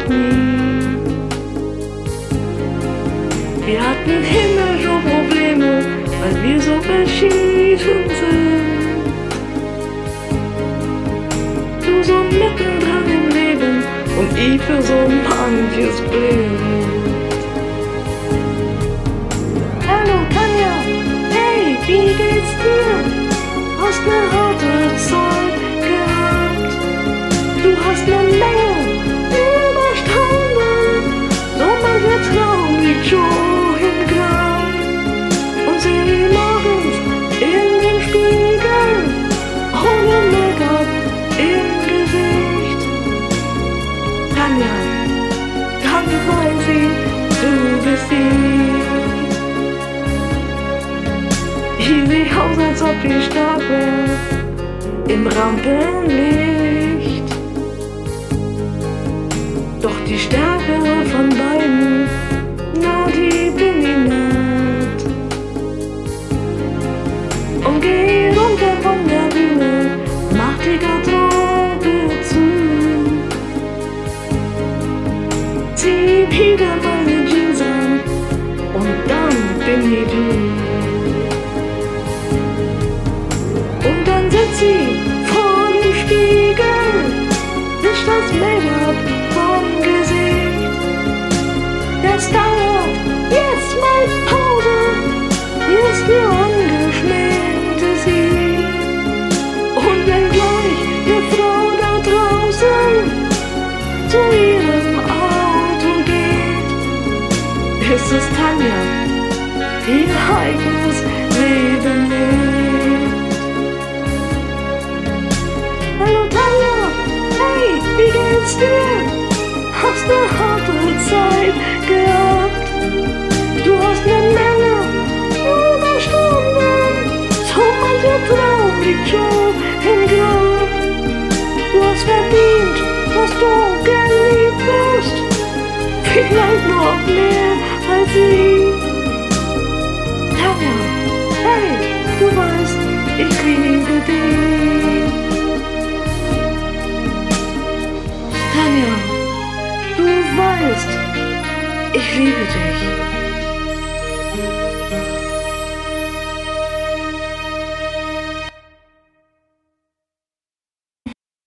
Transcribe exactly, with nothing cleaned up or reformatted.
nie. Wir hatten himmlische Probleme, weil wir so verschieden sind. Du so mittendrin im Leben und ich für so manches blind. Hallo Tanja, hey, wie geht's dir? Hast ne harte Zeit gehabt. Du hast ne Menge überstanden. So mancher Traum liegt schon im Grab. Und sieh morgens in den Spiegel ohne Make-up im Gesicht. Tanja, danke weiß ich, du bist die. Ich seh aus, als ob ich stark wär im Rampenlicht. Doch die stärkere von beiden, na die bin ich nicht. Und geh runter von der Bühne, mach die Garderobe zu. Zieh wieder meine Jeans an und dann bin ich du. Und dann sitzt sie vor dem Spiegel, wischt das Make-up vom Gesicht. Das dauert jetzt mal Pause, hier ist die ungeschminkte sie. Und wenn gleich eine Frau da draußen zu ihrem Auto geht, ist es Tanja, die ihr eigenes Leben lebt. Hallo Tanja, hey, wie geht's dir? Hast ne harte Zeit gehabt. Du hast ne Menge überstanden. So mancher Traum liegt schon im Grab. Du hast verdient, dass du geliebt wirst. Vielleicht noch mehr als sie. Tanja, hey, du weißt, ich liebe dich. Tanja, du weißt, ich liebe dich.